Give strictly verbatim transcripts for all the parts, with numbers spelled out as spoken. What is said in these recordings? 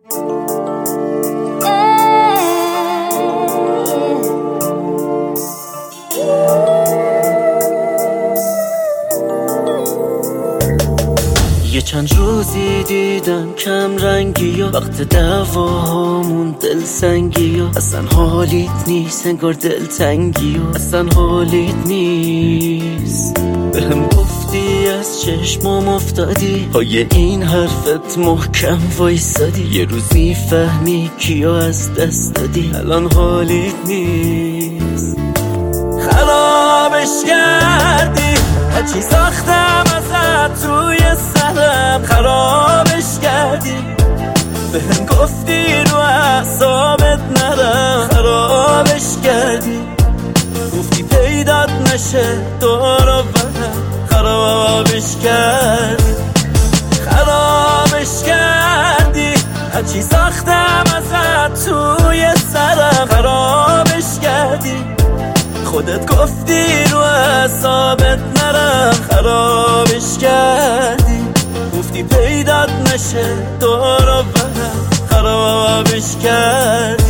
یه چند روزی دیدم کم رنگی و وقت دعواهامون دل سنگی و اصلا حالیت نیست، انگار دل تنگی و اصلا حالیت نیست. بهم گفتی از چشمام افتادی، پای این حرفت محکم وایسادی، یه روز میفهمی کیو از دست دادی، الان حالیت نیست. خرابش کردی هرچی ساختم ازت توی سرم، خرابش کردی. بهم گفتی رو اعصابت نرم، خرابش کردی. گفتی پیدات نشه دور و برم، خرابش کردی. خرابش کردی هرچی ساختم ازت توی سرم، خرابش کردی. خودت گفتی رو اعصابت نرم، خرابش کردی. گفتی پیدات نشه دور و برم، خرابش کردی.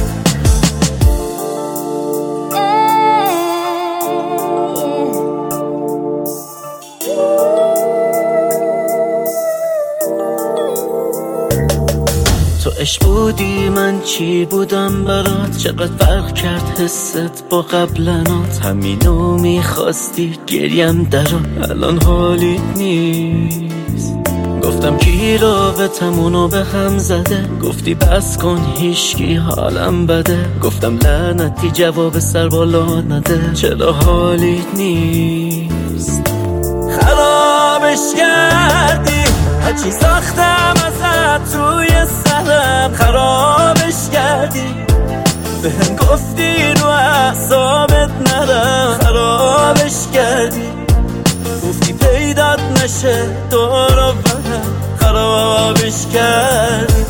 تو عشق بودی من چی بودم برات، چقدر فرق کرد حست با قبلنات. همینو میخواستی گریم درات، الان حالیت نیست. گفتم کی رابطمونو به هم زده، گفتی بس کن هیچکی حالم بده. گفتم لعنتی جواب سر بالا نده، چرا حالیت نیست. خرابش کردی هرچی ساختم ازت توی سرم، خرابش کردی. بهم گفتی رو اعصابت نرم، خرابش کردی. گفتی پیدات نشه دور و برم، خرابش کردی.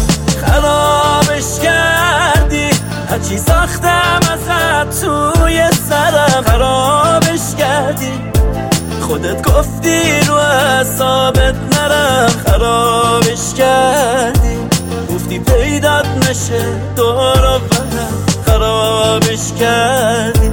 خرابش کردی هرچی ساختم ازت توی سرم، خرابش کردی. خودت گفتی رو اعصابت نرم، خرابش کردی. گفتی پیدات نشه دور و برم، خرابش کردی.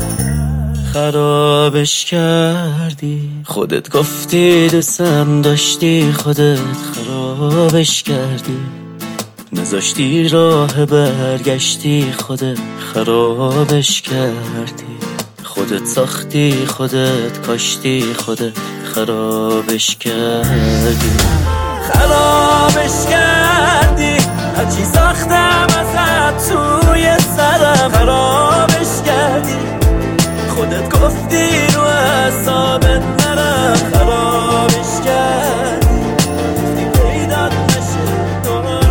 خرابش کردی. خودت گفتی دوستم داشتی، خودت خرابش کردی. نذاشتی راه برگشتی، خودت خرابش کردی. خودت ساختی، خودت کاشتی، خودت خرابش کردی. خرابش کردی هرچی ساختم ازت توی سرم، خرابش کردی. خودت گفتی رو اعصابت نرم، خرابش کردی. گفتی پیدات نشه دور و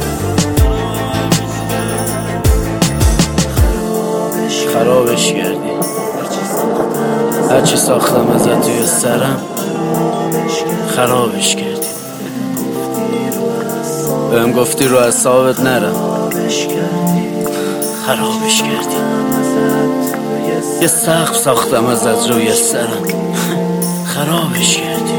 خرابش کردی. خرابش کردی هرچی ساختم ازت توی سرم، خرابش کردی. بهم گفتی رو اعصابت نرم، خرابش کردی. یه سقف ساختم ازت روی سرم، خرابش کردی.